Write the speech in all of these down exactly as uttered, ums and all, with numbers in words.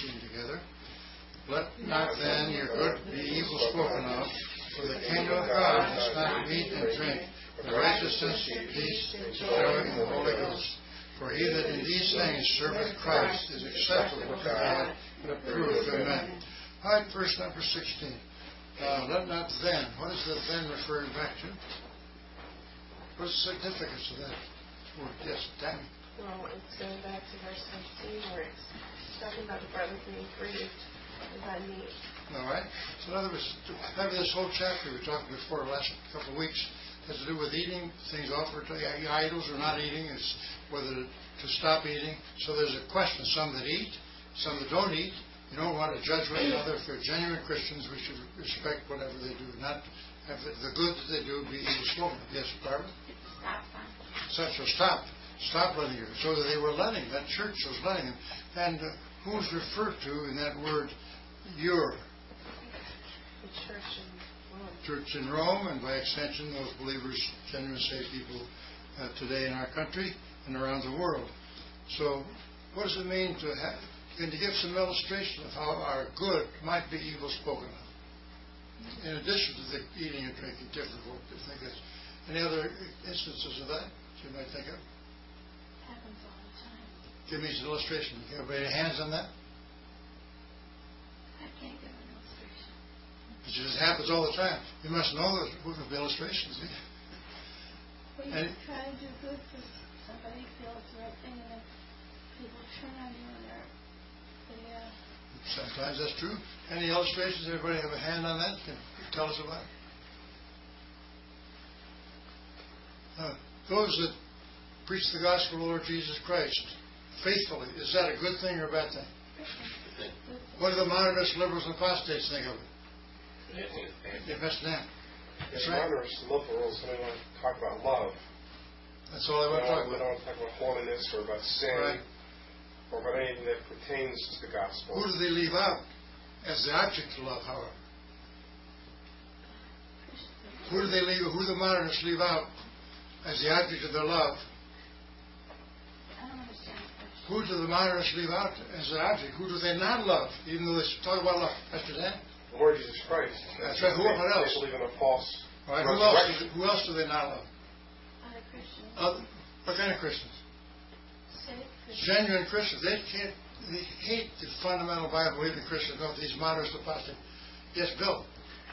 sixteen together. Let not then your good be evil spoken of, for the kingdom of God is not meat and drink, but righteousness, peace, and joy in the Holy Ghost. For he that in these things serveth Christ is acceptable to God and approved of men. All right, verse number sixteen. Uh, let not then. What is the then referring back to? What's the significance of that word? Yes, Tammy. Well, it's going back to verse fifteen where it's talking about the brother being grieved by me. All right. So in other words, remember this whole chapter we talked before the last couple of weeks has to do with eating, things offered to idols or not eating, is whether to, to stop eating. So there's a question. Some that eat, some that don't eat. You don't want to judge one another. If they're genuine Christians, we should respect whatever they do. Not have the, the good that they do be evil spoken. Yes, Barbara? So, so stop. Stop letting her. So that they were letting. That church was letting them. And uh, who's referred to in that word, your? The church in Rome. Church in Rome, and by extension, those believers, genuine saved people uh, today in our country and around the world. So, what does it mean to have? Can you give some illustration of how our good might be evil spoken of? In addition to the eating and drinking, difficult to think of. Any other instances of that you might think of? Happens all the time. Give me some illustration. Everybody hands on that? I can't give an illustration. It just happens all the time. You must know that we can be illustrations. Well, you and try to do good for somebody, feel it's the right thing, and then people turn on you and they're, they, uh... Sometimes that's true. Any illustrations? Everybody have a hand on that? Can you tell us about it? Uh, those that preach the gospel of the Lord Jesus Christ faithfully, is that a good thing or a bad thing? What do the modernists, liberals, and apostates think of it? Yes, Mister Dan. That's right. Modernists, liberals, they want to talk about love. That's all they want to talk about. They don't want to talk about holiness or about sin, right, or about anything that pertains to the gospel. Who do they leave out as the object of love, however? Who do they leave? Who do the modernists leave out as the object of their love? I don't understand the question. Who do the modernists leave out as the object? Who do they not love, even though they talk about love? Mister Dan? The Lord Jesus Christ. That's right. Who, what else? They believe in a false right. Who else, do, who else do they not love? Other Christians. Other, what kind of Christians? Saved Christians. Genuine Christians. They can't. They hate the fundamental Bible-believing Christians. Don't these modernists apostate? Yes, Bill.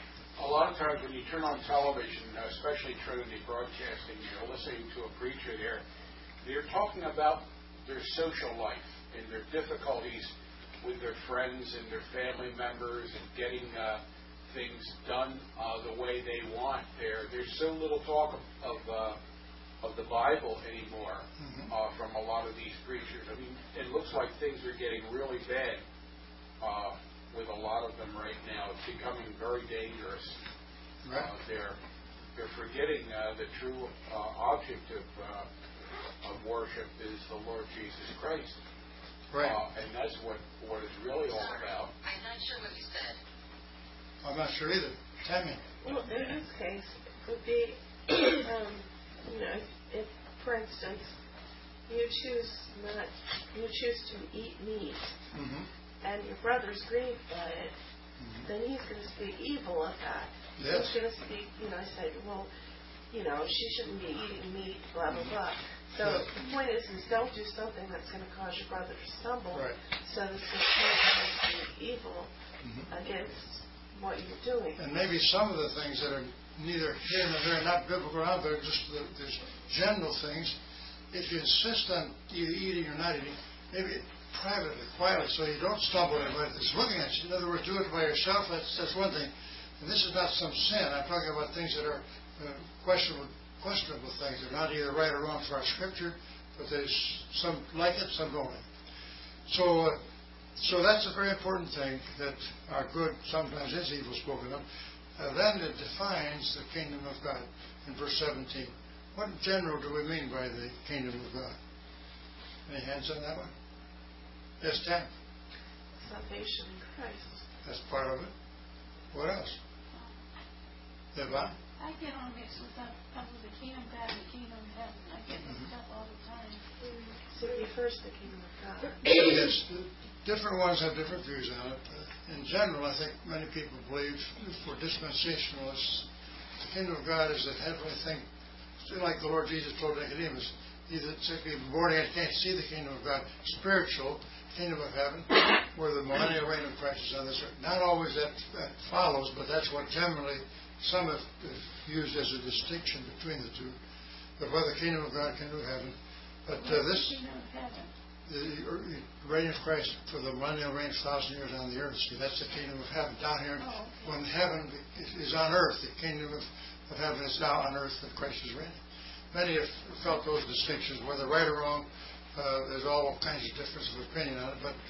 A lot of times when you turn on television, especially Trinity Broadcasting, you're listening to a preacher there, they're talking about their social life and their difficulties with their friends and their family members and getting uh, things done uh, the way they want. There, There's so little talk of of, uh, of the Bible anymore mm-hmm. uh, from a lot of these preachers. I mean, it looks like things are getting really bad Uh, with a lot of them right now. It's becoming very dangerous. Right. Uh, they're they're forgetting uh, the true uh, object of uh, of worship is the Lord Jesus Christ. Right. Uh, and that's what, what it's really all about. I'm not sure what you said. I'm not sure either. Tell me. Well, in this case, it would be, um, you know, if, if, for instance, you choose not, you choose to eat meat, mm-hmm. and your brother's grieved by it, mm-hmm. then he's going to speak evil of that. Yes. He's going to speak, you know, say, well, you know, she shouldn't be eating meat, blah, blah, blah. So yes. The point is, is don't do something that's going to cause your brother to stumble. Right. So this is going to be evil mm-hmm. against what you're doing. And maybe some of the things that are neither here nor there, not biblical out there, just the, there's general things. If you insist on either eating or not eating, maybe privately, quietly, so you don't stumble on anybody that's looking at you. In other words, do it by yourself. That's that's one thing. And this is not some sin. I'm talking about things that are uh, questionable, questionable things. They're not either right or wrong for our Scripture, but there's some like it, some don't like it. So, uh, so that's a very important thing, that our good sometimes is evil spoken of. Uh, then it defines the kingdom of God in verse seventeen. What in general do we mean by the kingdom of God? Any hands on that one? Yes, Dan? Salvation in Christ. That's part of it. What else? Eva? I get all mixed with up, up with the kingdom of God and the kingdom of heaven. I get mixed up all the time. Seek ye first the kingdom of God. Yes, different ones have different views on it. Uh, in general, I think many people believe, for dispensationalists, the kingdom of God is that heavenly thing. Still like the Lord Jesus told Nicodemus, either simply born again can't see the kingdom of God. Spiritual kingdom of heaven, where the millennial reign of Christ is on this earth. Not always that, that follows, but that's what generally some have used as a distinction between the two. But whether the kingdom of God, kingdom of heaven. But uh, this, the, the reign of Christ for the millennial reign of thousand years on the earth. See, that's the kingdom of heaven down here. Oh, okay. When heaven is on earth, the kingdom of, of heaven is now on earth that Christ is reigning. Many have felt those distinctions, whether right or wrong. Uh, there's all kinds of differences of opinion on it. But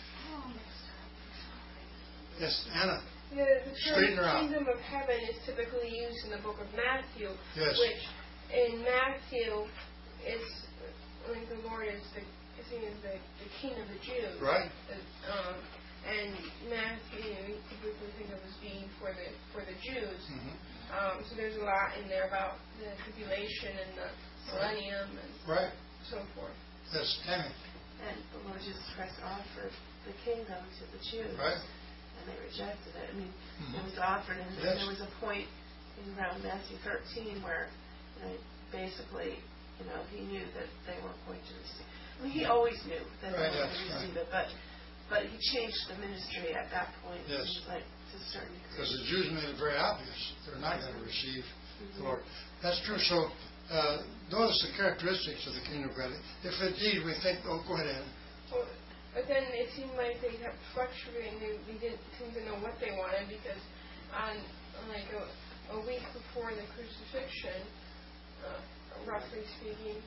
yes, Anna. The, the Straighten her out. term kingdom of heaven is typically used in the book of Matthew, Yes. which in Matthew it's like the Lord is the I think is the, the King of the Jews. Right. The, um, and Matthew we typically think of as being for the for the Jews. Mm-hmm. Um, so there's a lot in there about the tribulation and the millennium and Right. so forth. Yes, Tammy. And the Lord Jesus Christ offered the kingdom to the Jews. Right. And they rejected it. I mean, Mm-hmm. it was offered, and Yes. there was a point in around Matthew thirteen where, you know, basically, you know, he knew that they weren't going to receive. I mean, he always knew that Right, they weren't yes, going to receive right. it, but but he changed the ministry at that point. Yes. Like to a certain degree. Because the Jews made it very obvious they're not going to receive Mm-hmm. the Lord. That's true. So uh, notice the characteristics of the kingdom of God. If indeed we think, oh, go ahead, Anna. Well, but then it seemed like they kept fluctuating. They, they didn't seem to know what they wanted because on, on like a, a week before the crucifixion, uh, roughly speaking,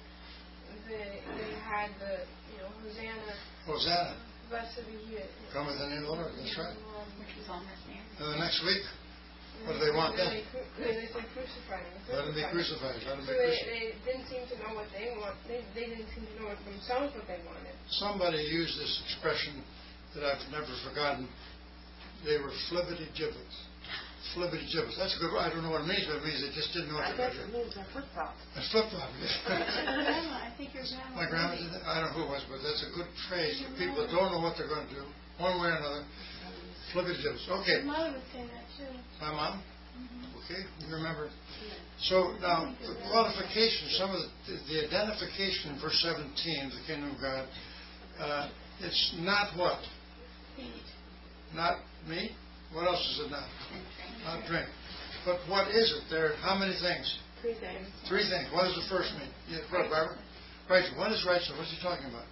they they had the you know Hosanna, Hosanna. blessed are you. Come in the name of the Lord. That's right. Um, Which was on this there. And the next week, what do they want then? then? They, cru- they said crucify him. Let him be crucify him. crucified. Let him So be they, crucified. they didn't seem to know what they want. They, they didn't seem to know what themselves what they wanted. Somebody used this expression that I've never forgotten. They were flibbity gibbets. Flibbity gibbets. That's a good word. I don't know what it means, but it means they just didn't know what I they were guess it doing. means a flip flop. A flip flop. Grandma, I think your grandma. My grandma did that. I don't know who it was, but that's a good phrase for people that don't know what they're going to do, one way or another. Flibbity gibbets. Okay. Your mother would say that too. My mom? Okay, you remember. So now, the qualification, some of the, the identification in verse seventeen of the kingdom of God, uh, it's not what? Feet. Not meat? What else is it not? Not drink. But what is it? There are how many things? Three things. Three things. What does the first mean? Yeah, what, Barbara? Right. What is righteousness? What's he talking about?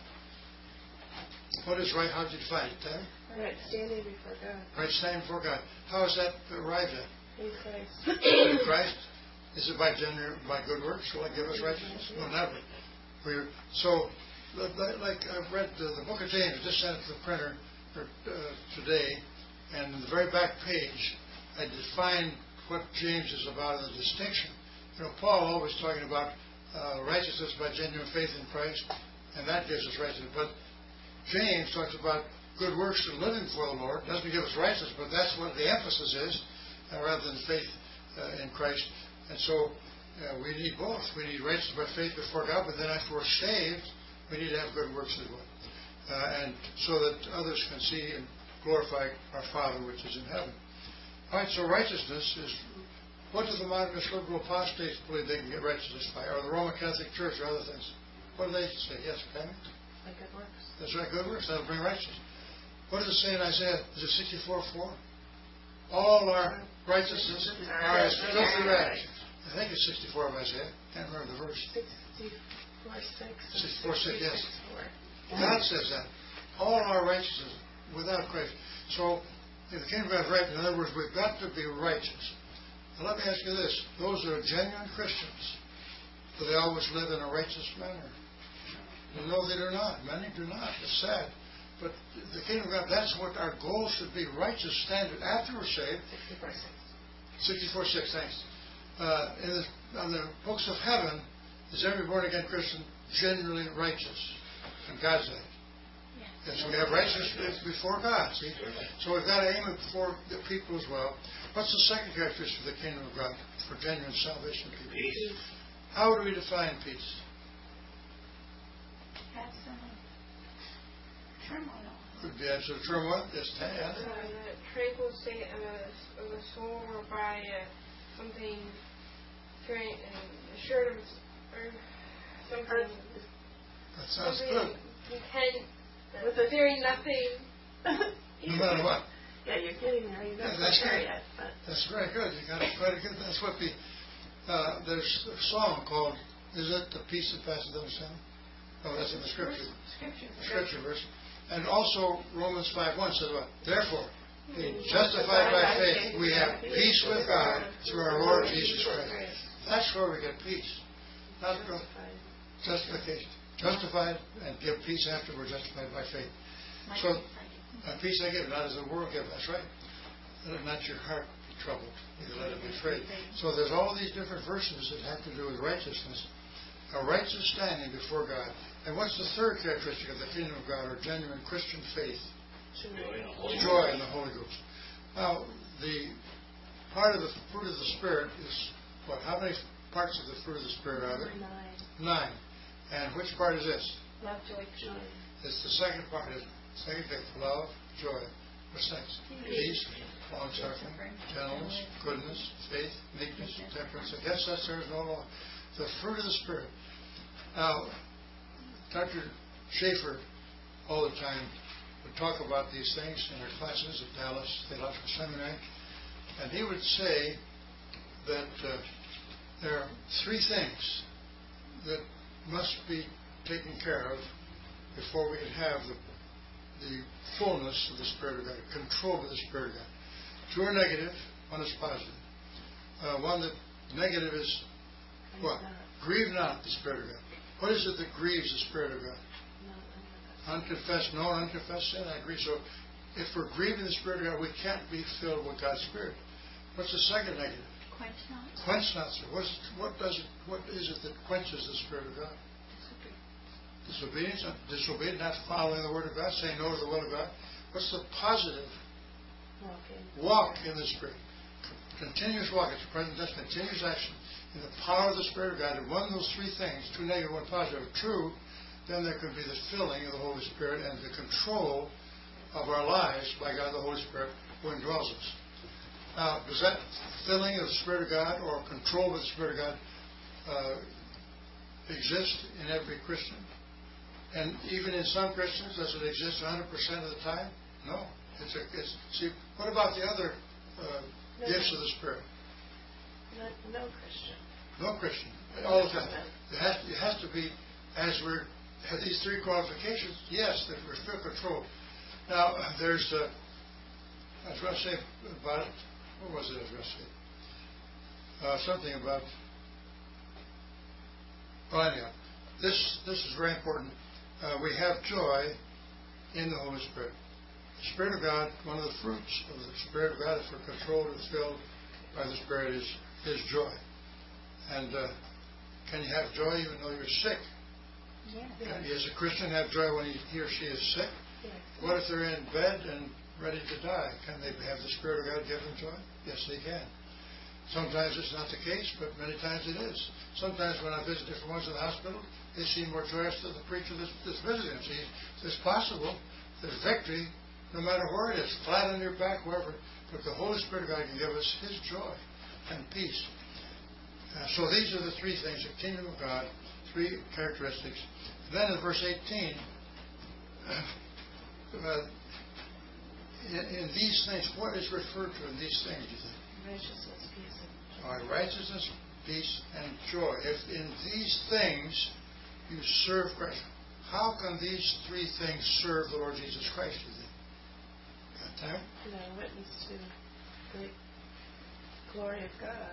What is right? How did you define it, Tam? Right, standing before God. Right standing before God. How is that arrived at? In Christ. In Christ? Is it by genuine, by good works? Will it give us righteousness? No, never. We're, so, like I've read the, the book of James, just sent it to the printer for, uh, today, and in the very back page, I define what James is about in the distinction. You know, Paul always talking about uh, righteousness by genuine faith in Christ, and that gives us righteousness. But James talks about good works and living for the Lord. Doesn't give us righteousness, but that's what the emphasis is, uh, rather than faith uh, in Christ. And so uh, we need both. We need righteousness by faith before God, but then after we're saved, we need to have good works as well. Uh, and so that others can see and glorify our Father which is in heaven. All right, so righteousness is, what do the modernist liberal apostates believe they can get righteousness by? Or the Roman Catholic Church or other things? What do they say? Yes, Pam? By good works. That's right, good works. That'll bring righteousness. What does it say in Isaiah? Is it sixty-four four? All our righteousnesses are as filthy rags. I think it's sixty-four of Isaiah. Can't remember the verse. Sixty-four six. sixty-four six, yes. Four. God says that. All our righteousness without Christ. So, if the kingdom of God is right, in other words, we've got to be righteous. Now, let me ask you this. Those that are genuine Christians, do they always live in a righteous manner? No, they do not. Many do not. It's sad. But the kingdom of God, that's what our goal should be. Righteous standard after we're saved. Sixty-four six. sixty-four six, thanks. Uh, in the, on the books of heaven, is every born-again Christian genuinely righteous in God's eye? Yes. Yes, we have righteousness before God, see? So we've got to aim it before the people as well. What's the second characteristic of the kingdom of God for genuine salvation people? Peace. How do we define peace? Have some turmoil. Could be answer to turmoil. Yes, Uh, Tan. the tranquil state of, a, of the soul, whereby uh, something feeling uh, assured of, or something. That sounds something good. content, uh, With a- fearing nothing. No matter what. Yeah, you're getting there. You're not Yeah, that's there good. yet. But That's very good. You got it quite good. That's what the uh, there's a song called, is it The Peace That Passes Understanding? Oh, that's in the scripture. Scripture. Scripture verse. And also Romans five one says what? Therefore, being justified by faith, we have peace with God through our Lord Jesus Christ. That's where we get peace. Not go- justification. Justified and give peace after we're justified by faith. So, a peace I give, not as the world gives. That's right. Let not your heart be troubled, neither let it be afraid. So there's all these different verses that have to do with righteousness. A righteous standing before God. And what's the third characteristic of the kingdom of God, or genuine Christian faith? Joy in the Holy Ghost. Now, the part of the fruit of the Spirit is what? How many parts of the fruit of the Spirit are there? nine. Nine. And which part is this? Love, joy, joy. It's the second part. Is second faith, love, joy. What's next? Peace, long suffering, gentleness, goodness, faith, meekness, temperance. Against such there is no law. The fruit of the Spirit. Now, Doctor Schaefer, all the time, would talk about these things in our classes at Dallas Theological Seminary, and he would say that uh, there are three things that must be taken care of before we can have the, the fullness of the Spirit of God, control of the Spirit of God. Two are negative, one is positive. Uh, one that negative is what? Grieve not the Spirit of God. What is it that grieves the Spirit of God? Unconfessed, known, unconfessed sin. I agree. So, if we're grieving the Spirit of God, we can't be filled with God's Spirit. What's the second negative? Quench not. Quench not, sir. What's, what does it? What is it that quenches the Spirit of God? Disobedience. Disobedience, not following the Word of God, saying no to the will of God. What's the positive? Walking. Walk in the Spirit. Continuous walk. It's present tense, continuous action in the power of the Spirit of God. And one of those three things, two negative, one positive, are true, then there could be the filling of the Holy Spirit and the control of our lives by God the Holy Spirit who indwells us. Now, does that filling of the Spirit of God or control of the Spirit of God uh, exist in every Christian? And even in some Christians, does it exist one hundred percent of the time? No. It's a, it's, see, what about the other uh, No. gifts of the Spirit? Not, no Christian. No Christian. All the time. It has, it has to be, as we're, have these three qualifications, yes, that we're still controlled. Now, there's, uh, I was going to say about it, what was it I was going to say? Uh, something about, well, anyhow, this, this is very important. Uh, we have joy in the Holy Spirit. The Spirit of God, one of the fruits of the Spirit of God, if we're controlled and filled by the Spirit, is, is joy. And uh, can you have joy even though you're sick? Yeah. Can you, as a Christian, have joy when he, he or she is sick? Yes. What if they're in bed and ready to die? Can they have the Spirit of God give them joy? Yes, they can. Sometimes it's not the case, but many times it is. Sometimes when I visit different ones in the hospital, they seem more joyous than the preacher that's, that's visiting them. See, it's possible. There's victory no matter where it is, flat on your back, wherever. But the Holy Spirit of God can give us His joy and peace. Uh, so these are the three things, the kingdom of God, three characteristics. Then in verse eighteen, uh, in, in these things, what is referred to in these things, do you think? Righteousness, peace, and joy. All right, righteousness, peace, and joy. If in these things you serve Christ, how can these three things serve the Lord Jesus Christ, do you think? Got time? You know, witness to the glory of God.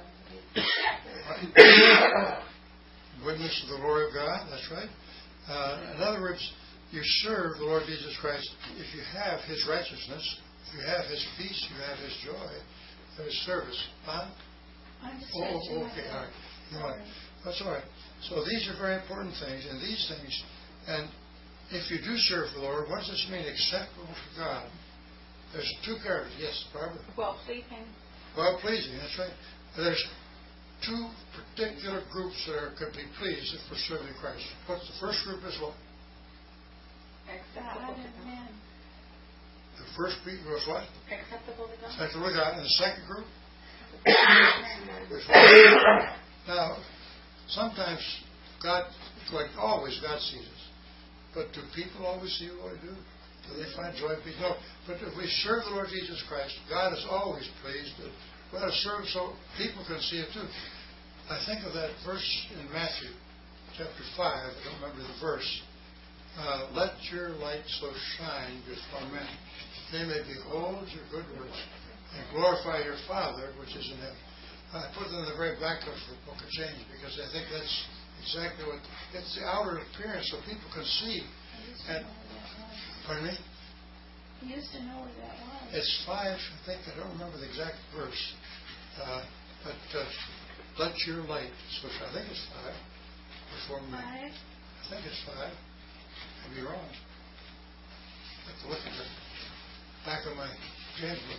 Witness to the glory of God, that's right. Uh, in other words, you serve the Lord Jesus Christ if you have His righteousness, if you have His peace, you have His joy, His service. Huh? I'm just Oh, scratching my okay, head. all right. You want- That's all right. So these are very important things, and these things, and if you do serve the Lord, what does this mean? Acceptable to God. There's two characters. Yes, Barbara? Well pleasing. Well pleasing, that's right. There's two particular groups that are, could be pleased if we're serving Christ. What's the first group is what? Acceptable to men. The first group was what? Acceptable to God. Acceptable to God. And the second group? Which one? Now, sometimes God, like always, God sees us. But do people always see what we do? Do they find joy in peace? No. But if we serve the Lord Jesus Christ, God is always pleased. We ought to serve so people can see it too. I think of that verse in Matthew chapter five. I don't remember the verse. Uh, Let your light so shine before men, they may behold your good works and glorify your Father which is in heaven. I put it in the very back of the Book of James because I think that's exactly what it's the outer appearance so people can see. And pardon me? He used to know where that was. It's five, I think. I don't remember the exact verse. Uh, but uh, let your light, so I think it's five. Before me. Five? I think it's five. I'd be wrong. I have to look at the back of my James book.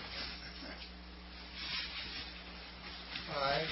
Five.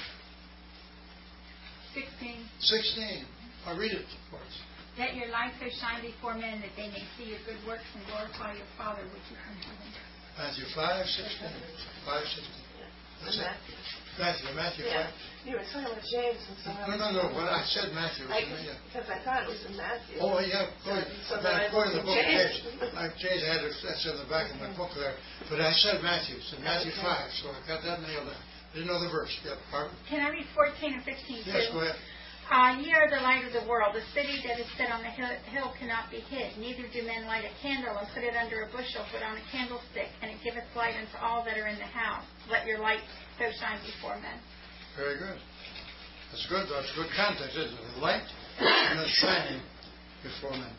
Sixteen. Sixteen. I'll read it for us. Let your light so shine before men that they may see your good works and glorify your Father which is in heaven. Matthew five, sixteen. Five, sixteen. That's it. Matthew. Matthew, Matthew Yeah. five. You were talking about James and so No, no, no. When I said Matthew, I, it was, yeah. because I thought it was in Matthew. Oh, yeah. Go ahead. So I'm then I quoting the book of James. James. I James I had it, that's in the back of my book there. But I said Matthew. It's in Matthew Okay. five, so I got that nailed down. I didn't know the verse. Yeah, pardon? Can I read fourteen and fifteen Yes, too? go ahead. Uh, ye are the light of the world. The city that is set on the hill, hill cannot be hid. Neither do men light a candle and put it under a bushel, but on a candlestick, and it giveth light unto all that are in the house. Let your light so shine before men. Very good. That's good. That's good context, isn't it? The light and the shining before men.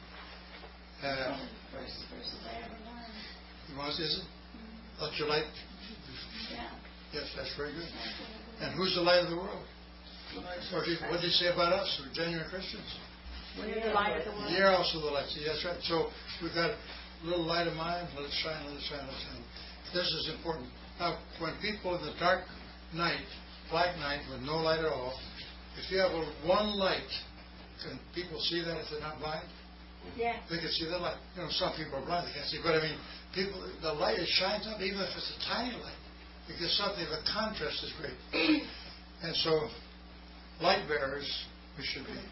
Uh, First verses I ever learned. was, is it? Let your light. Yeah. Yes, that's very good. And who's the light of the world? What did, what did he say about us? We're genuine Christians. We're the light of the world. You're also the light. See, that's right. So we've got a little light of mine. Let it shine, let it shine, let it shine. This is important. Now, when people in the dark night, black night, with no light at all, if you have a, one light, can people see that if they're not blind? Yeah. They can see the light. You know, some people are blind; they can't see. But I mean, people, the light it shines up, even if it's a tiny light, because something the contrast is great. And so, light bearers we should be.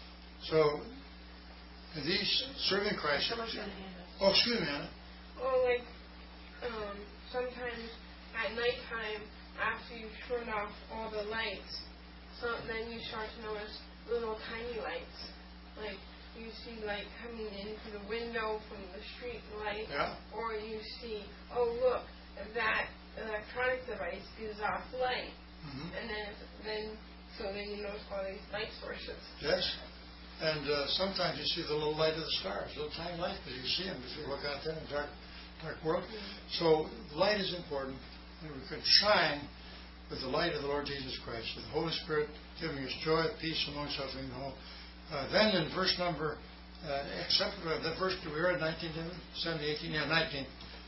So, in these serving Christ. Someone's got a hand up. Oh, excuse me, Anna. Or like, um, sometimes at nighttime, after you've turned off all the lights, so then you start to notice little tiny lights. Like, you see light coming in through the window from the street light, Yeah. or you see, oh look, that electronic device gives off light, Mm-hmm. and then then so then you notice all these light sources. Yes. And uh, sometimes you see the little light of the stars, little tiny light, because you see them if you look out there in a dark, dark world. Mm-hmm. So light is important, and we can shine with the light of the Lord Jesus Christ, with the Holy Spirit giving us joy, peace, and long suffering. And all. Uh, then in verse number, uh, except uh, the verse we read nineteen, seventy, eighteen, yeah, nineteen.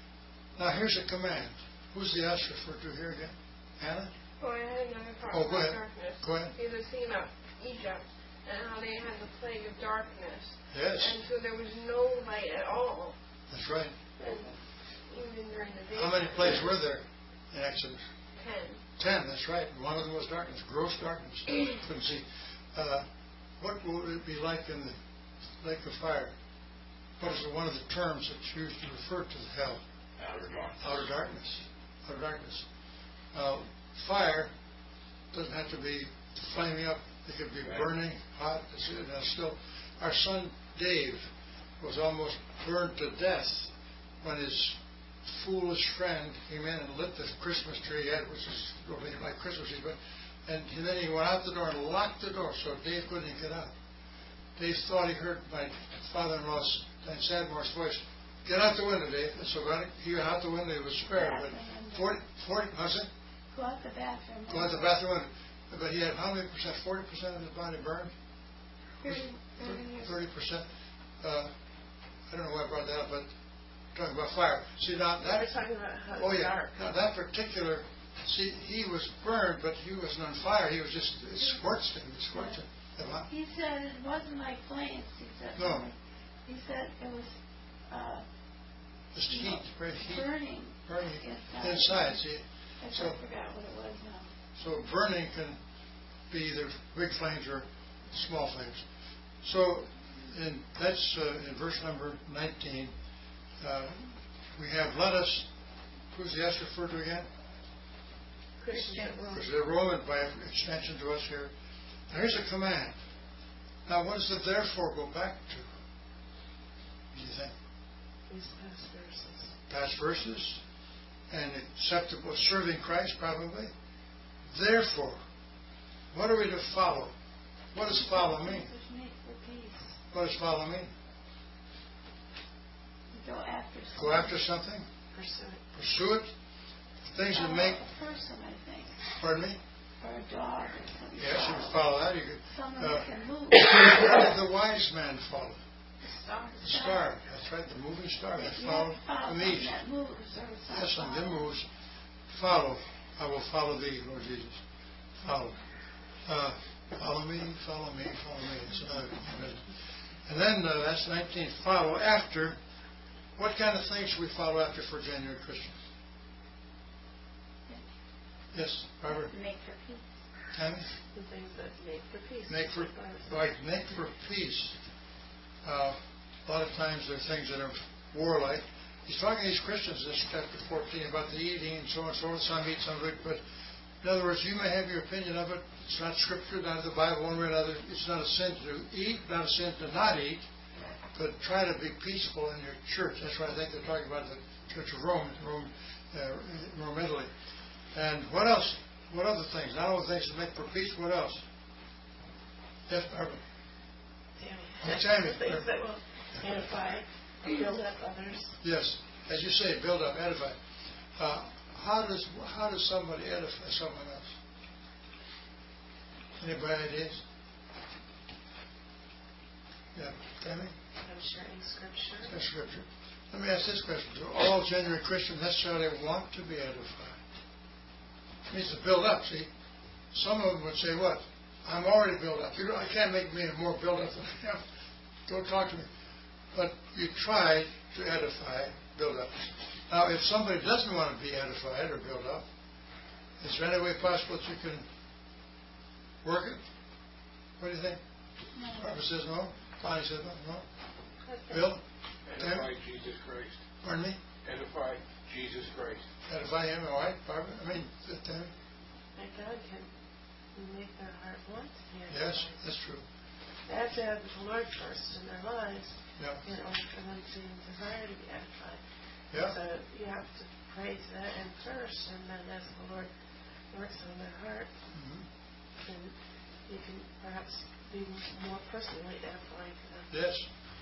Now here's a command. Who's the us referred to here again? Anna? Oh, I had another thought Oh, go about ahead. darkness. Go ahead. He was thinking about Egypt and how they had the plague of darkness. Yes, And so there was no light at all, that's right. and even during the day. How many plagues were there in Exodus? Ten. Ten, that's right. One of them was darkness, gross darkness. Couldn't see. Uh, what would it be like in the lake of fire? What is one of the terms that's used to refer to the hell? Outer darkness. Outer darkness. Outer darkness. Uh, fire doesn't have to be flaming up. It could be burning, hot. It's, you know, still, our son Dave was almost burned to death when his foolish friend came in and lit the Christmas tree, which is really like Christmas tree, but and then he went out the door and locked the door so Dave couldn't get out. Dave thought he heard my father-in-law's Dan Sadmore's voice. Get out the window, Dave. And so he went out the window. He was spared. But forty, forty, how's it? Go out the bathroom. Go out the bathroom. But he had how many percent? Forty percent of his body burned. Thirty. Thirty percent. Uh, I don't know why I brought that up, but talking about fire. See, now that... We're talking about how Oh, it's yeah. dark. Now, that particular... See, he was burned, but he wasn't on fire. He was just... It scorched him. It scorched him. Am I- He said it wasn't like flames. He said, No. He said it was uh, Just heat. Very heat. burning Burning inside. inside, see. I So, forgot what it was now. so burning can be either big flames or small flames. So, in, that's uh, in verse number nineteen. Uh, we have, let us, who's the S referred to again? Christians at Rome. Because they're Roman by extension to us here. Now, here's a command. Now, what does the therefore go back to? Do you think? These past verses. Past verses and acceptable, serving Christ probably. Therefore, what are we to follow? What does follow mean? Just make for peace. What does follow mean? Go after something. Go after something? Pursue it. Pursue it? Things that Follow make, a person, I think, pardon me? or a dog or something. Yes, you can follow that. You could, Someone uh, that can move. what did the wise man follow? Star. The star. That's right, the moving star. That You followed have to follow the something east. that moves or something. Yes, and then moves. Follow. I will follow thee, Lord Jesus. Follow. Uh, follow me, follow me, follow me. It's another business. And then uh, that's nineteen. Follow after. What kind of things should we follow after for genuine Christians? Yes, Robert. Make for peace. Tammy? The things that make for peace. Make for, like, make for peace. Uh, a lot of times there are things that are warlike. He's talking to these Christians in this chapter fourteen about the eating and so on and so forth. Some eat, some drink. But in other words, you may have your opinion of it. It's not Scripture, not the Bible, one way or another. It's not a sin to eat, not a sin to not eat. But try to be peaceful in your church. That's what I think they're talking about the Church of Rome, Rome, uh, Rome, Italy. And what else? What other things? Not only things that make for peace. What else? Yes, Barbara. Tammy. Tammy. Things that will edify, build up others. Yes, as you say, build up, edify. Uh, how does how does somebody edify someone else? Anybody ideas? Yeah, Tammy. I'm sharing scripture. That's Scripture. Let me ask this question: do all genuine Christians necessarily want to be edified? It means to build up. See, some of them would say, "What? I'm already built up. You know, I can't make me more built up than I am. Don't talk to me." But you try to edify, build up. Now, if somebody doesn't want to be edified or built up, is there any way possible that you can work it? What do you think? No. Barbara says no. Bonnie says no. No. Bill? Edify Jesus Christ. Pardon me? Edify Jesus Christ. Edify him, all right, Barbara? I mean, Tammy? And God can make their heart want to be Yes, edified. that's true. They have to have the Lord first in their lives Yeah. in order for them to desire to be edified. Yeah. So you have to pray to that end first, and then as the Lord works on their heart, Mm-hmm. then you can perhaps be more personally edifying to them. Yes.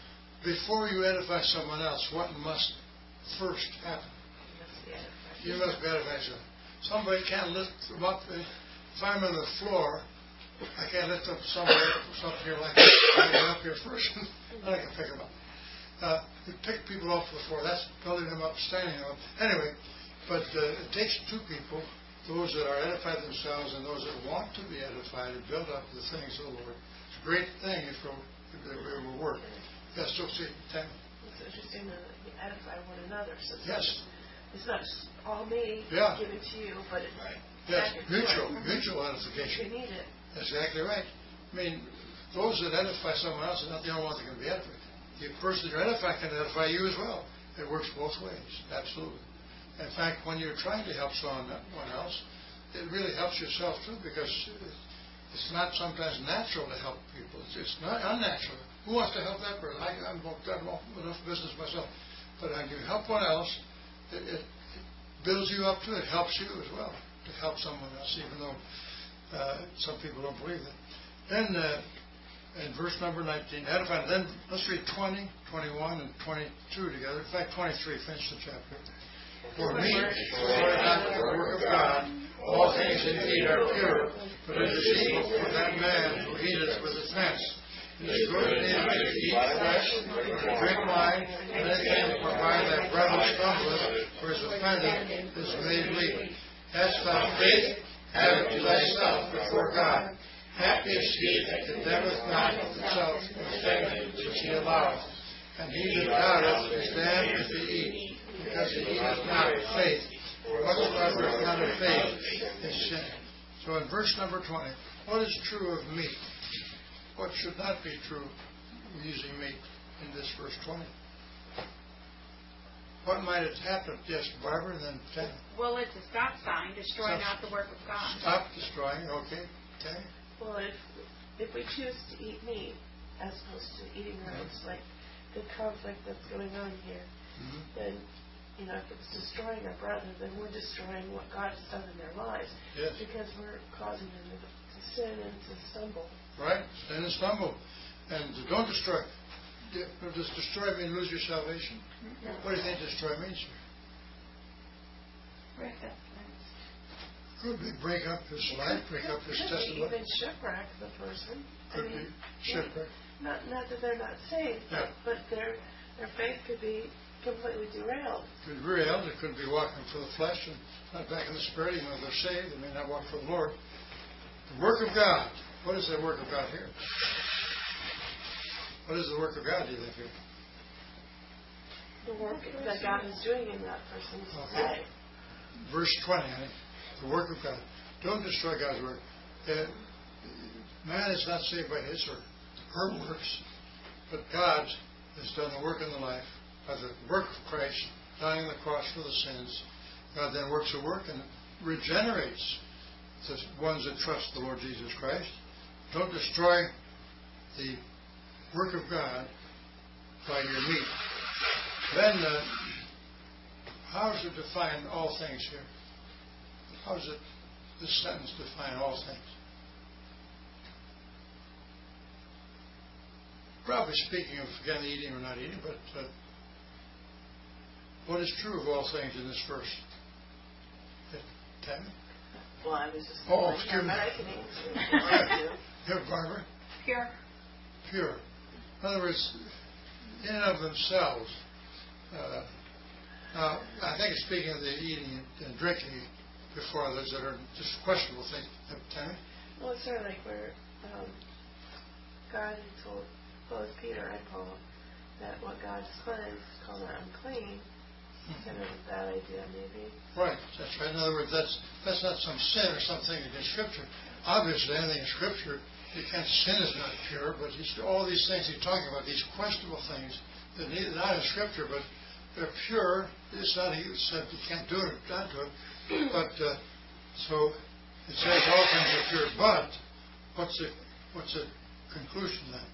Before you edify someone else, what must first happen? You must be edified. You must be edified. Somebody can't lift them up. If I'm on the floor, I can't lift up somebody up here like that. I get up here first, and I can pick them up. Uh, you pick people off the floor. That's building them up, standing them up. Anyway, but uh, it takes two people, those that are edified themselves and those that want to be edified and build up the things of the Lord. It's a great thing if it will work. Yes, so see, Tammy. It's interesting that we edify one another. So it's Yes. not- It's not just all me Yeah. giving to you, but it's Yes, back and mutual, forth. mutual You edification. need it. That's exactly right. I mean, those that edify someone else are not the only ones that can be edified. The person you're edifying can edify you as well. It works both ways, absolutely. In fact, when you're trying to help someone else, it really helps yourself too, because it's not sometimes natural to help people. It's, it's not unnatural. Who wants to help that person? I, I'm got enough business myself. But when you help one else, it, it, it builds you up too. It helps you as well to help someone else, even though uh, some people don't believe that. Then, uh, in verse number nineteen, edify. Then let's read twenty, twenty-one, and twenty-two together. In fact, twenty-three, finish the chapter. For me, for not the work of God, all things indeed are pure, but it is evil for that man who eateth with offense. It is good neither to eat flesh, drink wine, and anything whereby thy brother stumbleth, or is offended, is made legal. Hast thou faith? Have it to thyself before God. Happy is he that condemneth not of himself the thing which he alloweth. And he that doubteth is damned if he eat, because he eateth not of faith. For whatsoever is not of faith is sin. So in verse number twenty, what is true of meat? What should not be true using meat in this verse twenty? What might have happened? Yes, Barbara, and then ten. Well, it's a stop sign, destroy not the work of God. Stop destroying, okay. ten. Well, if if we choose to eat meat as opposed to eating roots, like the conflict that's going on here, Mm-hmm. then, you know, if it's destroying our brother, then we're destroying what God has done in their lives. Yes. Because we're causing them to, to sin and to stumble. Right, sin and stumble. And don't destroy. Does destroy mean lose your salvation? No. What do you think destroy means? Break up. Could be break up his life, break up his Could be testimony. even shipwreck the person. Could I be mean, shipwreck. Not not that they're not saved, Yeah. but, but their their faith could be completely derailed. Could be real. It could be walking for the flesh and not back in the spirit, even though they're saved. They may not walk for the Lord. The work of God. What is the work of God here? What is the work of God, do you think, here? The work that God is doing in that person's Okay. life. Verse twenty, honey. The work of God. Don't destroy God's work. Uh, man is not saved by his or her works, but God has done the work in the life by the work of Christ, dying on the cross for the sins. God then works a work and regenerates the ones that trust the Lord Jesus Christ. Don't destroy the work of God by your meat. Then, uh, how does it define all things here? How does it, this sentence define all things? Probably speaking of, again, eating or not eating, but uh, what is true of all things in this verse? Tammy? Well, I was just Oh, like, excuse me. I can answer. Here, Barbara? Pure. Pure. In other words, in and of themselves. Uh, now, I think it's speaking of the eating and drinking before others that are just questionable things. Tammy? Well, it's sort of like where um, God had told both Peter and Paul that what God's cleansed, call it unclean. Kind of a bad idea, maybe. Right, that's right. In other words, that's that's not some sin or something against Scripture. Obviously, anything in Scripture, you can't sin is not pure, but he's, all these things he's talking about, these questionable things that are not in Scripture, but they're pure. It's not he said you can't do it, not do it. But uh, so it says all things are pure. But what's the what's the conclusion then?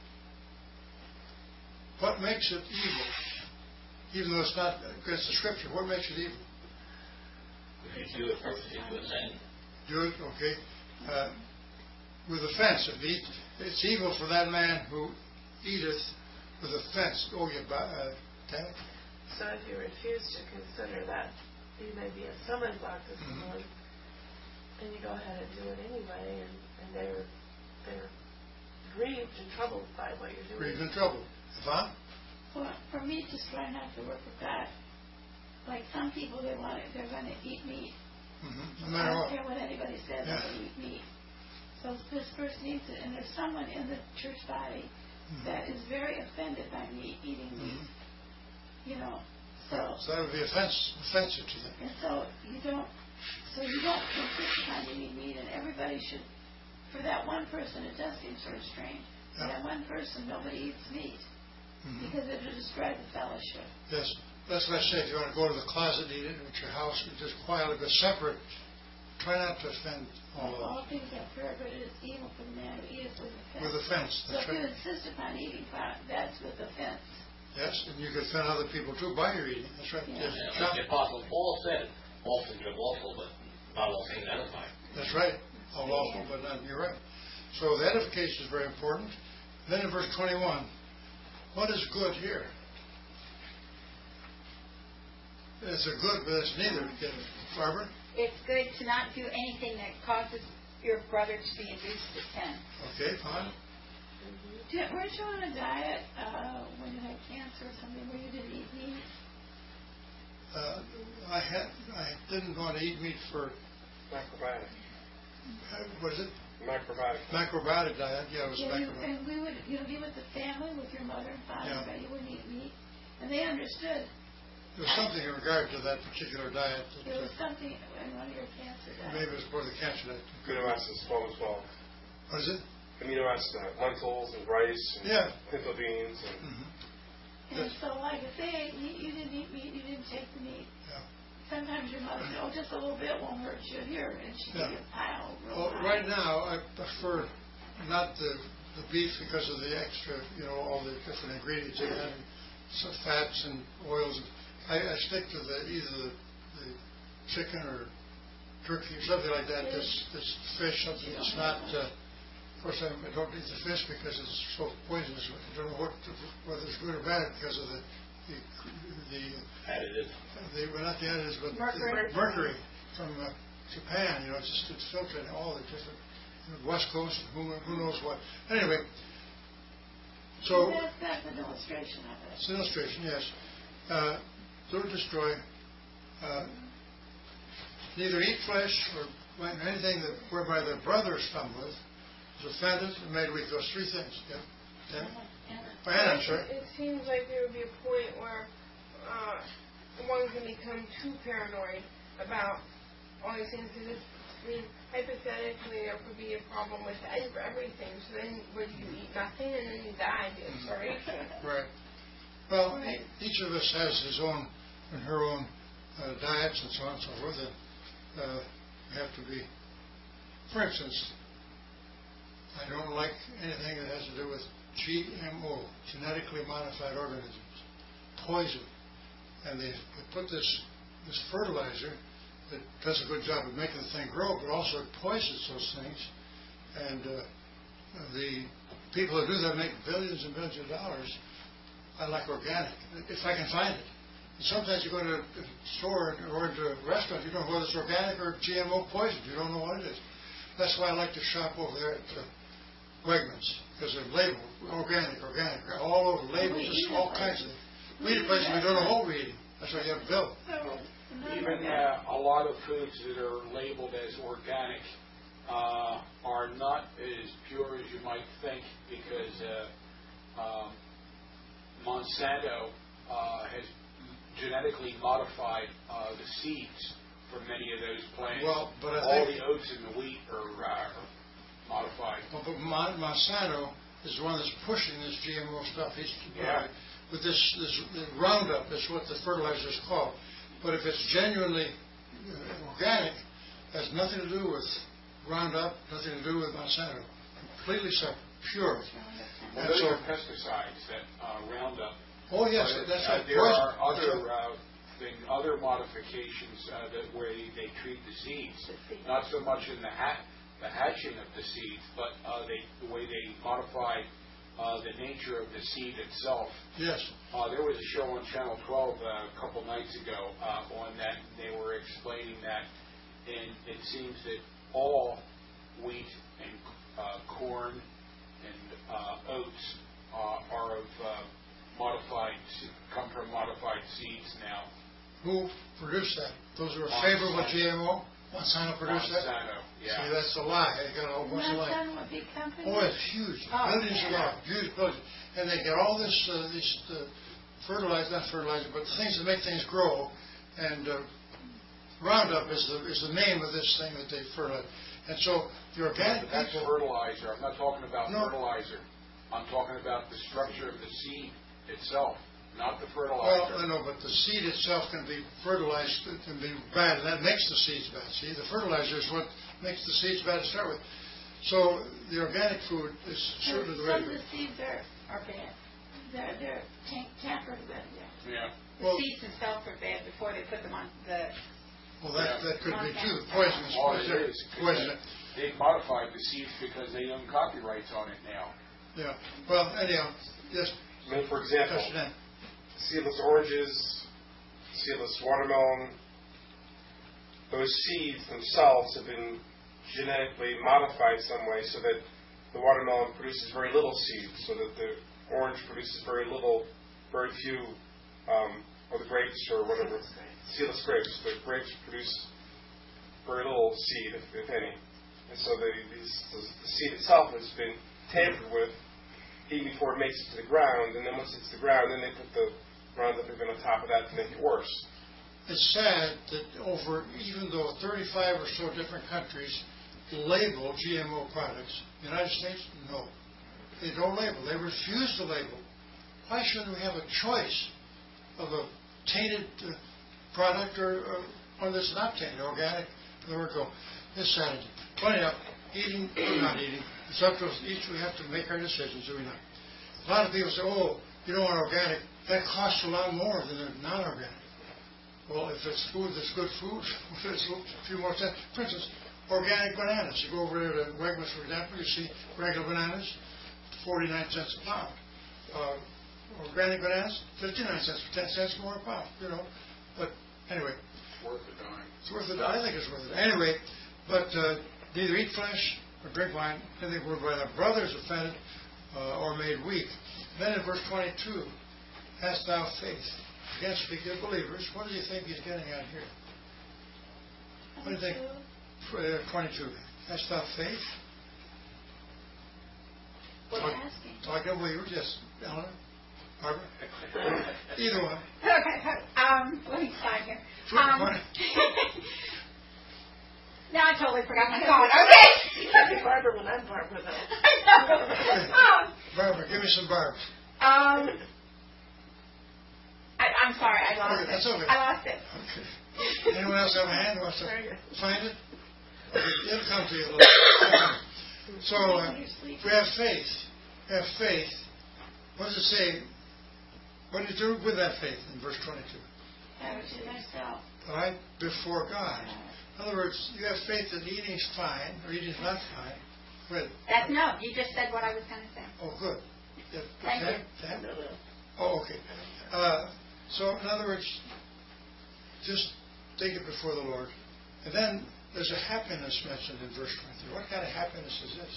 What makes it evil? Even though it's not against the Scripture, what makes it evil? If you do it purposely to a sin. Do it, okay. Uh, with offense, if eat, it's evil for that man who eateth with offense. Oh, you uh, Tammy? So if you refuse to consider that you may be a stumbling block to someone, mm-hmm. and you go ahead and do it anyway, and, and they're they're grieved and troubled by what you're doing. Grieved and troubled. Yvonne? Well, for me, just try not to work with God. Like some people, they want it, they're going to eat meat. Mm-hmm. No I matter don't what. care what anybody says, Yeah. they're going to eat meat. So this person needs it, and there's someone in the church body Mm-hmm. that is very offended by me eating meat. Mm-hmm. You know, so So that would be offense, offensive to them. and so you don't, so you don't insist upon eating meat, and everybody should. For that one person, it does seem sort of strange. For Yeah. that one person, nobody eats meat Mm-hmm. because it will destroy the fellowship. Yes. That's what I say. If you want to go to the closet and eat it at your house, you just quietly, but separate. Try not to offend all of them. All things are pure, but it is evil for the man who eats with offense. With offense. So That's if you right. insist upon eating pot, that's with offense. Yes, and you could offend other people too by your eating. That's right. Yeah. Yes. Yeah, John? like the Apostle Paul said, all things are lawful, but not all things edify. That's right. All lawful, but not. You're right. So the edification is very important. Then in verse twenty-one, what is good here? It's a good, but it's neither. Barbara? It's good to not do anything that causes your brother to be induced to sin. Okay, fine. Did, weren't you on a diet uh, when you had cancer or something where you didn't eat meat? Uh, I had I didn't want to eat meat for Macrobiotic. uh, what is it? Macrobiotic. Macrobiotic diet. Yeah, it was Yeah, you, macrobiotic. and we would, you know, be with the family, with your mother and father, Yeah. but you wouldn't eat meat. And they understood. There was something in regard to that particular diet. That, It was uh, something in one of your cancer diets. maybe it was for the cancer diet. Amino acids twelve and twelve. What is it? Amino acids, uh, lentils and rice and Yeah. pinto beans and Mm-hmm. And so, like, if they ate meat, you didn't eat meat, you didn't take the meat. Yeah. Sometimes your mother said, oh, just a little bit won't hurt you. Here, and she Yeah. gave you a pile. Real Well, high. right now I prefer not the the beef because of the extra, you know, all the different ingredients in it, some fats and oils. I, I stick to the either the, the chicken or turkey or something like that. This this fish, something that's not. Uh, of course, I don't eat the fish because it's so poisonous. I don't know what whether it's good or bad because of the the the, Additive. the well, not the additives, but Mercury. the mercury from uh, Japan. You know, it's just it's filtered in all the different. West Coast, who, who knows what. Anyway, so That's, that's an illustration of it. it's an illustration, yes. Uh, don't destroy. Uh, neither eat flesh or anything that whereby the brother stumbleth is offended and made weak. Those three things. Yeah. Yeah. Oh, Anna, I'm sorry. It seems like there would be a point where uh, one can become too paranoid about all these things. Because I mean, hypothetically, there could be a problem with everything. So then, would you eat nothing and then you die due to starvation? Right. Well, e- each of us has his own and her own uh, diets and so on and so forth. And uh, we have to be, for instance, I don't like anything that has to do with G M O, genetically modified organisms, poison. And they put this this fertilizer that does a good job of making the thing grow, but also it poisons those things. And uh, the people who do that make billions and billions of dollars. I like organic, if I can find it. And sometimes you go to a store or into a restaurant, you don't know whether it's organic or G M O poison. You don't know what it is. That's why I like to shop over there at uh, Wegmans, because they're labeled organic, organic, all over labels, just all kinds of things. We eat a place we don't know what we're eating. That's why you have a bill. Even uh, a lot of foods that are labeled as organic uh, are not as pure as you might think, because uh, um, Monsanto uh, has genetically modified uh, the seeds for many of those plants. Well, but I all think- the oats and the wheat are, uh, are modified. Well, but Mon- Monsanto is the one that's pushing this G M O stuff. He's Yeah. with this this the Roundup is what the fertilizer is called. But if it's genuinely uh, organic, it has nothing to do with Roundup, nothing to do with Monsanto. Completely separate, pure. Well, And those so, are pesticides that uh, Roundup. oh yes, But, that's uh, right. there Poison. are That's other right. uh, thing, other modifications uh, that where they, they treat the seeds, The seed. not so much in the ha- the hatching of the seeds, but uh, they the way they modify uh, the nature of the seed itself. Yes. Uh, there was a show on Channel twelve uh, a couple nights ago uh, on that. And they were explaining that, and it seems that all wheat and uh, corn and uh, oats uh, are of uh, modified, come from modified seeds now. Who produced that? Those are Monsanto. favorable G M O? Monsanto produced that? Monsanto, yeah. See, that's a lie. They got a whole bunch of lies. Monsanto, a big company. Oh, it's huge. Oh, Billions of yeah. dollars. Huge billions. And they get all this, uh, these uh, fertilizer, not fertilizer, but things that make things grow. And uh, Roundup is the is the name of this thing that they fertilize. And so the organic But that's people. fertilizer. I'm not talking about No. fertilizer. I'm talking about the structure of the seed itself, not the Well, fertilizer. I know, but the seed itself can be fertilized, it can be bad, and that makes the seeds bad. See, the fertilizer is what makes the seeds bad to start with. So the organic food is certainly the way Some to of go. the seeds are, are bad. They're, they're tam- tampered with. Yeah. Yeah. The Well- seeds themselves are bad before they put them on the. Well, that, Yeah. that could be too. Poisonous. All it is, Poison. they modified the seeds because they own copyrights on it now. Yeah. Well, anyhow, yes. I mean, for example, Question then. seedless oranges, seedless watermelon, those seeds themselves have been genetically modified some way so that the watermelon produces very little seed, so that the orange produces very little, very few, um, or the grapes or whatever, seedless grapes. The grapes produce very little seed, if, if any. And so the, these, the, the seed itself has been tampered with even before it makes it to the ground, and then once it's to the ground, then they put the Roundup even on top of that to make it worse. It's sad that over, even though thirty-five or so different countries label G M O products, the United States, no. They don't label. They refuse to label. Why shouldn't we have a choice of a tainted uh, product or, or one that's not tainted, organic? There we go. This Saturday. Funny enough, eating or not eating, it's up to us each. We have to make our decisions, do we not? A lot of people say, oh, you don't want organic. That costs a lot more than the non-organic. Well, if it's food that's good food, it's a few more cents. For instance, organic bananas. You go over there to Wegmans, for example, you see regular bananas, forty-nine cents a pound. Uh, organic bananas, fifty-nine cents, ten cents more a pound, you know. But anyway. It's worth the dime. It's worth it. I think it's worth it. Anyway, but uh, neither eat flesh or drink wine, anything were by the brothers offended uh, or made weak. Then in verse twenty-two, hast thou faith? Again, speaking of believers, what do you think he's getting at here? What do you think? Uh, twenty-two. Hast thou faith? What Talk, are you asking? talking of believers, yes. Eleanor? Barbara? Either one. Okay, um, let me sign here. Sure, Um, go ahead. now I totally forgot my phone. Okay. You can be Barbara when I'm Barbara, though. I know. Um, Barbara, give me some barbs. um, I, I'm sorry, I lost Okay, it. that's okay. I lost it. Okay. Anyone else have a hand who wants to Very good. find it? Okay, it'll come to you a little bit. So, uh, we have faith. We have faith. What does it say? What do you do with that faith in verse twenty-two? Have it to myself. All right? Before God. In other words, you have faith that eating's fine, or eating's not fine. Good. That, no, you just said what I was going to say. Oh, good. Yeah, Thank that, you. that? No, no. Oh, okay. Uh, so, in other words, just take it before the Lord. And then there's a happiness mentioned in verse twenty-three. What kind of happiness is this?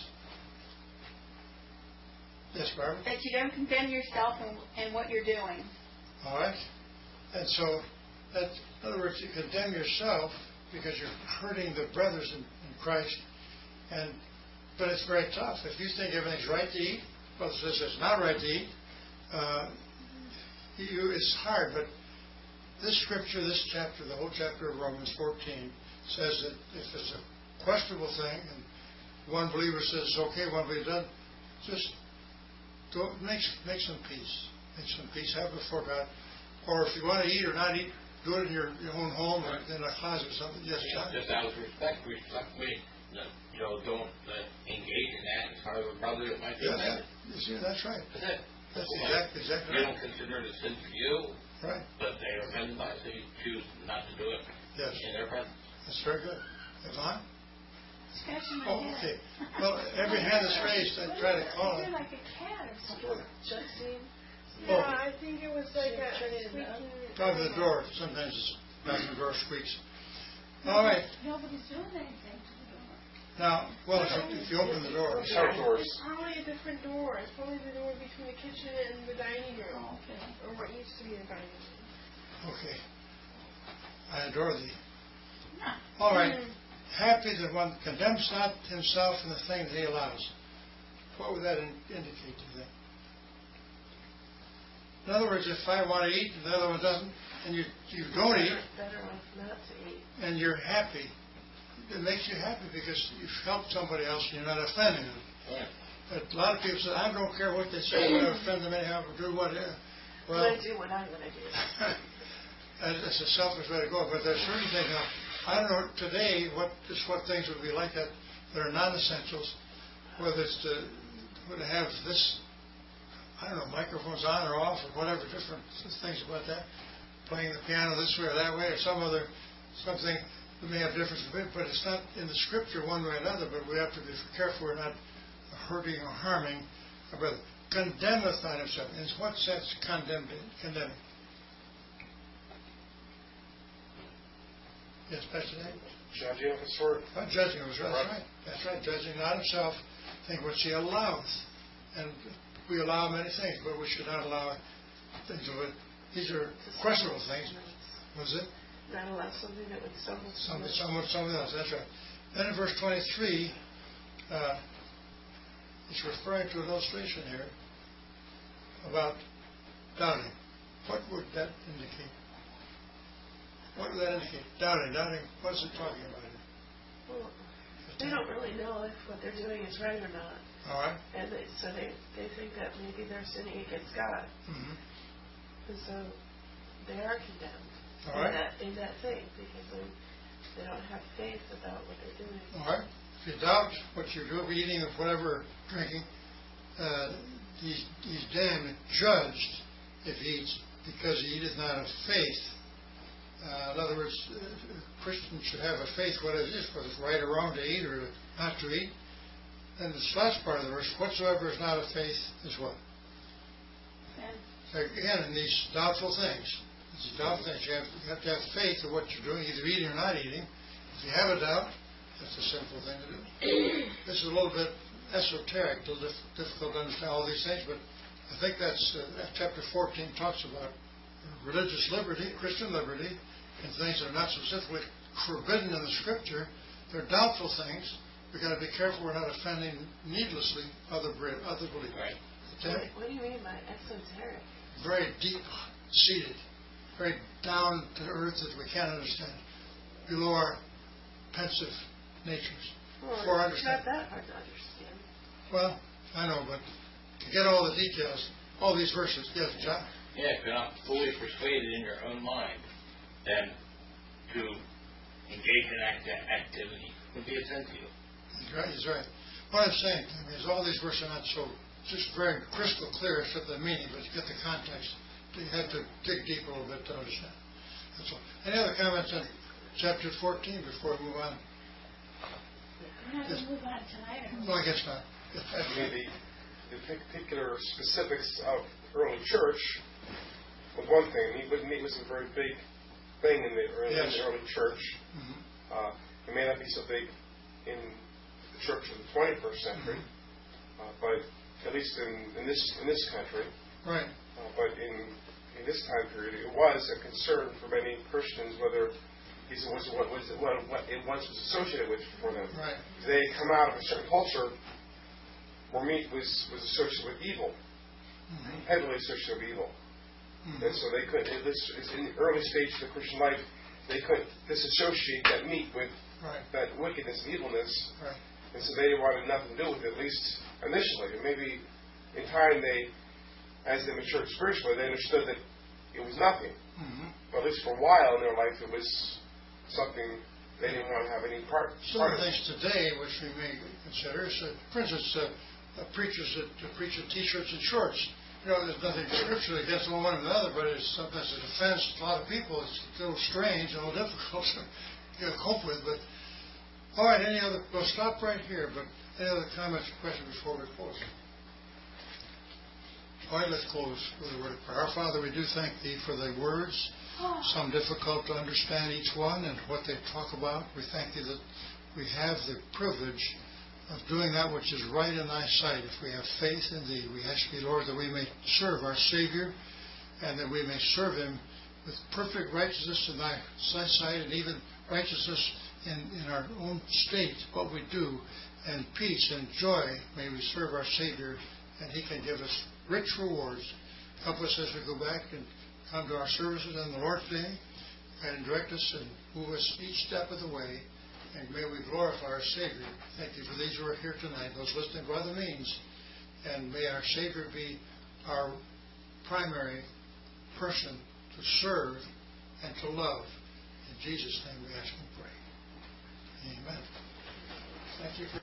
Yes, Barbara? That you don't condemn yourself in, in what you're doing. All right. And so, that, in other words, you condemn yourself because you're hurting the brothers in, in Christ. And but it's very tough. If you think everything's right to eat, well, it says it's not right to eat. Uh, you, it's hard, but this scripture, this chapter, the whole chapter of Romans fourteen, says that if it's a questionable thing, and one believer says it's okay, one believer doesn't, just go, make, make some peace. Make some peace, have it before God. Or if you want to eat or not eat, do it in your, your own home or in a closet or something. Yes, John? Just out of respect, we, we you know, don't uh, engage in that as far as a brother that might be Yeah, offended. yeah. You see, that's right. That's it. That's Well, exactly, exactly You right. don't consider it a sin for you, Right. but they are offended by it, so you choose not to do it Yes. in their presence. That's very good. Yvonne? Scratching my Oh, head. okay. Well, every hand that's raised, I try to call You're it. like a cat or something. Justine? Yeah, Oh. I think it was like a Turn it squeaking. up. Probably the door. Sometimes it's not the door squeaks. All right. Nobody's doing anything to the door. Now, well, if you, if you open the door. These are doors. It's probably a different door. It's probably the door between the kitchen and the dining room. Oh, okay. Or what used to be the dining room. Okay. I adore thee. No. All right. Happy that one condemns not himself in the thing that he allows. What would that in, indicate to you then? In other words, if I want to eat and the other one doesn't, and you you don't eat, Better off not to eat. and you're happy, it makes you happy because you've helped somebody else and you're not offending them. Right. But a lot of people say, I don't care what they say, I'm going to offend them anyhow, or do whatever. Well, I'm going to do what I'm going to do. and it's a selfish way to go, but there's certain things. Now, I don't know today what just what things would be like that that are non-essentials, whether it's to, to have this, I don't know, microphones on or off or whatever, different things about that, playing the piano this way or that way or some other, something that may have difference, but it's not in the scripture one way or another, but we have to be careful we're not hurting or harming our brother. Condemneth not himself. In what sense condemned, condemning? Yes, Pastor Dave? Judging of his word. Not judging, it was right. That's right. That's right. Judging not himself think which He alloweth. And we allow many things, but we should not allow things of it. These are questionable things. Was it? Not allow something that would stumble Something, someone, something else. That's right. Then in verse twenty-three, uh, it's referring to an illustration here about doubting. What would that indicate? What would that indicate? Doubting, doubting. What is it talking about here? Well, they don't really know if what they're doing is right or not. All right. And they, so they, they think that maybe they're sinning against God. Mm-hmm. And so they are condemned All in, right. that, in that faith because they, they don't have faith about what they're doing. All right. If you doubt what you're doing, eating or whatever, drinking, uh, he's, he's damned, judged if he eats, because he eateth not of faith. Uh, in other words, uh, Christians should have a faith, what it is, whether it's right or wrong to eat or not to eat. And this last part of the verse, whatsoever is not of faith is what? And Again, in these doubtful things, these doubtful things, you have, you have to have faith in what you're doing, either eating or not eating. If you have a doubt, that's a simple thing to do. This is a little bit esoteric, a little dif- difficult to understand all these things, but I think that's uh, chapter fourteen talks about religious liberty, Christian liberty, and things that are not specifically forbidden in the Scripture. They're doubtful things. We've got to be careful we're not offending needlessly other other believers. Right. What, what do you mean by esoteric? Very deep-seated, very down to earth that we can't understand, below our pensive natures. Well, For it's not understanding. that hard to understand. Well, I know, but to get all the details, all these verses, yes, John? Yeah, if you're not fully persuaded in your own mind, then to engage in act- activity would be a sin to you. He's right. He's right. What I'm saying is all these verses are not so just very crystal clear as to the meaning, but you get the context. You have to dig deep a little bit to understand. That's all. Any other comments on chapter fourteen before we move on? we're not going to move on tonight. Or No, I guess not. I mean, the, the particular specifics of early church was one thing. Meat, meat was a very big thing in the early, Yes. in the early church. Mm-hmm. Uh, it may not be so big in the church of the twenty-first century, Mm-hmm. uh, but at least in, in this in this country, Right. uh, but in in this time period, it was a concern for many Christians whether it was what was what, what it once was associated with for them. Right. They had come out of a certain culture where meat was, was associated with evil, Mm-hmm. heavily associated with evil, Mm-hmm. and so they couldn't. At least in the early stages of Christian life, they couldn't disassociate that meat with Right. that wickedness and evilness, Right. and so they wanted nothing to do with it, at least initially. And maybe in time, they, as they matured spiritually, they understood that it was nothing. Mm-hmm. But at least for a while in their life, it was something they didn't want to have any part, Some part of of. the things today which we may consider is, uh, for instance, uh, uh, preachers that uh, preach in T-shirts and shorts. You know, there's nothing scripturally against one or the other, but it's sometimes it offends a lot of people. It's a little strange and a little difficult to you know, cope with. But all right, any other? We'll stop right here. But any other comments or questions before we close? All right, let's close with a word of prayer. Our Father, we do thank Thee for Thy words. Some difficult to understand each one and what they talk about. We thank Thee that we have the privilege of doing that which is right in Thy sight. If we have faith in Thee, we ask Thee, Lord, that we may serve our Savior and that we may serve Him with perfect righteousness in Thy sight and even righteousness in, in our own state, what we do, and peace and joy. May we serve our Savior and He can give us rich rewards. Help us as we go back and come to our services on the Lord's Day and direct us and move us each step of the way. And may we glorify our Savior. Thank You for these who are here tonight, those listening by the means. And may our Savior be our primary person to serve and to love. In Jesus' name we ask and pray. Amen. Thank you for